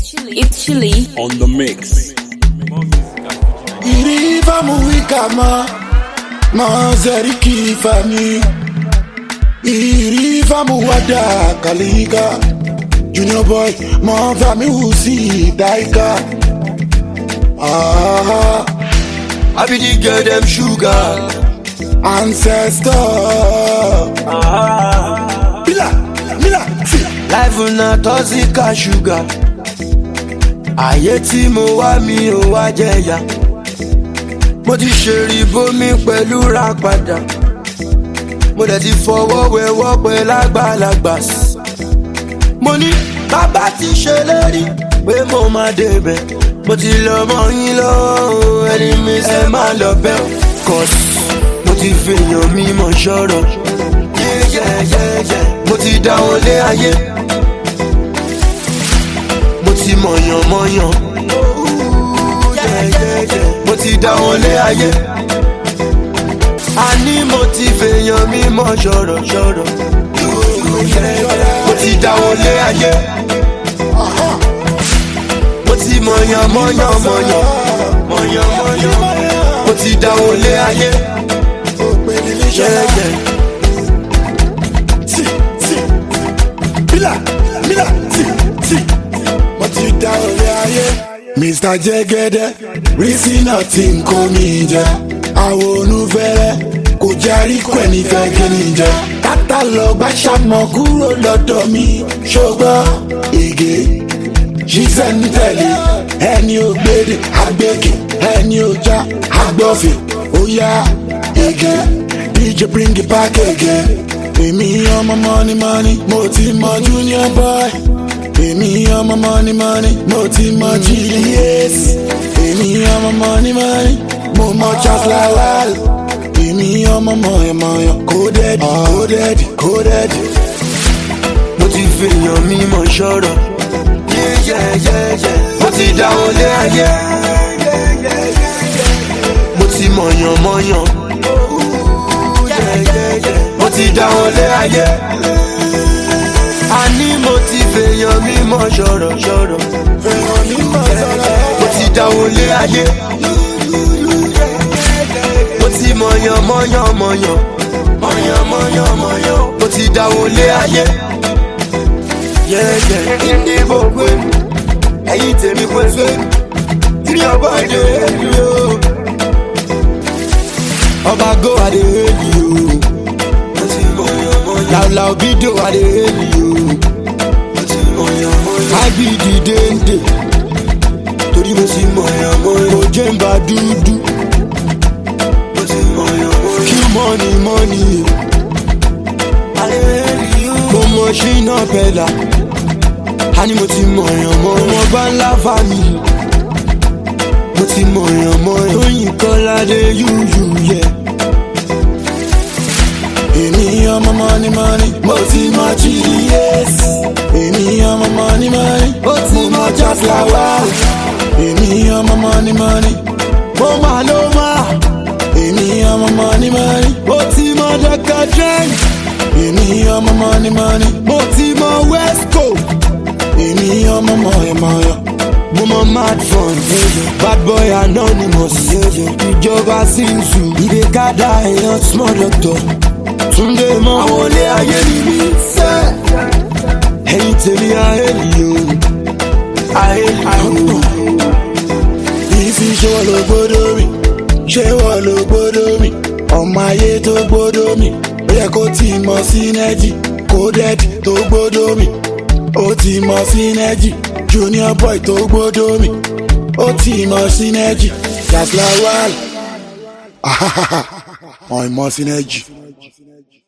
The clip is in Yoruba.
It's chilly. On the mix. Iriva muikama mazeriki fami. Iriva muwada kalika. Junior boy, my family who see daika. I be the girl them sugar Ancestor. Mila, see. life na toxic sugar. Ayé tí mo wá mi ò wá jẹ̀yà. Mo ti ṣèrìbó mi pẹ̀lú ra padà. Mo dẹ̀ ti fọwọ́ wẹ̀wọ́ pẹ̀lú àgbàlagbà. Mo ní bàbá ti ṣèlérí pé mo máa débẹ̀. Mo ti lọ mọ́ yín lọ́wọ́ ẹni mi ṣe máa lọ bẹ́ ò. Cause mo ti fèèyàn mi mọ̀ ṣọ́rọ̀. Mo ti dá wọn lé ayé. Mo ti mọ̀yàn mọ̀yàn. Mo ti dá wọn lé ayé. Àní mo ti fèèyàn mi mọ̀ ṣọ́rọ̀ ṣọ́rọ̀. Mo ti dá wọn lé ayé. Mo ti mọ̀yàn mọ̀yàn mọ̀yàn. Mo ti dá wọn lé ayé. Mila, see. Mo ti dá olé ayé. Mr. Jegede, rísí nothing kò mí jẹ. Àwọn onúfẹ́rẹ́ kò járí kò ẹni fẹ́ kí ni jẹ. Tata lọ gbá ṣàmọ̀ kúrò lọ́dọ̀ mi. Ṣùgbọ́n ìgè ṣiṣẹ́ ń tẹ̀lé. Ẹni ò gbèdè àgbèkè, ẹni ò já àgbọ̀fẹ̀. Ó yá ìgè, DJ bring it back again. Èmi ọmọ money, mo ti mọ Junior boy. Èmi ọmọ money, mo ti mọ Julius. Èmi ọmọ money, mo mọ Charles Lawal. Èmi ọmọ mọ̀yàn, coded. Mo ti fèèyàn mi mọ̀ ṣọ́rọ̀. Mo ti dá wọn lé ayé. Mo ti mọ̀yàn mọ̀yàn. Mo ti dá wọn lé ayé. Àní mo ti fèèyàn mi mọ̀ ṣọ́rọ̀ ṣọ́rọ̀. Mo ti dá wọn lé ayé. Mo ti mọ̀yàn mọ̀yàn. Mo ti dá wọn lé ayé. Ìdìbò pé ẹ̀yin tèmi pé pé tí ọba dé èlì o. Ọba go adé èlì o. Mo ti mọ̀yàn. Làwùlàwù bídò adé èlì o. Mo ti mọ̀yàn. Ábídì déndé torí mo ti mọ̀yàn. Mo jẹ́ ń bá dúdú. Mo ti mọ̀yàn. Kí money. Mo mọ̀ ṣínà pẹ̀lá. Àní mo ti mọ̀yàn mọ́ ọmọ bá ńlá family. Mo ti mọ̀yàn Tóyìn Kọ́ládé yúyú yẹ. Èmi ọmọ money, mo ti mọ Julius. Èmi ọmọ money, mo ti mọ Charles Lawal. Èmi ọmọ money, mo máa ló máa. Èmi ọmọ money, Mo ti mọ Dr. Dre. èmi ọmọ money, Mo ti mọ Wesco. èmi ọmọ mọ̀yàn. Mo mọ Mad Fun. Bad boy anonymous. Ìjọba Sinzu. Ìdè kádà èèyàn small doctor. Túndé mọ́ àwọn olè ayé ni mi sẹ́. Ẹ̀yin tèmi àhẹ́lì o. Ìfi ṣé wọ́n ló gbódò mi, ṣé wọ́n ló gbódò mi. Ọmọ ayé tó gbódò mi, ó yẹ kó ti mọ synergy. Coded tó gbódò mi, ó ti mọ synergy. Junior boy tó gbódò mi, ó ti mọ synergy. Charles Lawal, ọ̀ìmọ̀ synergy.